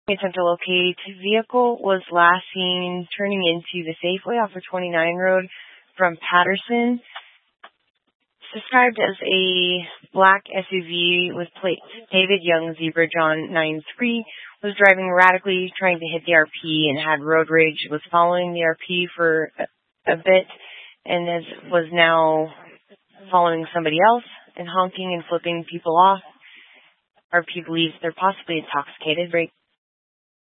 Attempt to locate vehicle was last seen turning into the Safeway off of 29 Road from Patterson. It's described as a black SUV with plates. David Young, Zebra John 93, was driving erratically, trying to hit the RP and had road rage, was following the RP for a bit, and was now following somebody else and honking and flipping people off. RP believes they're possibly intoxicated.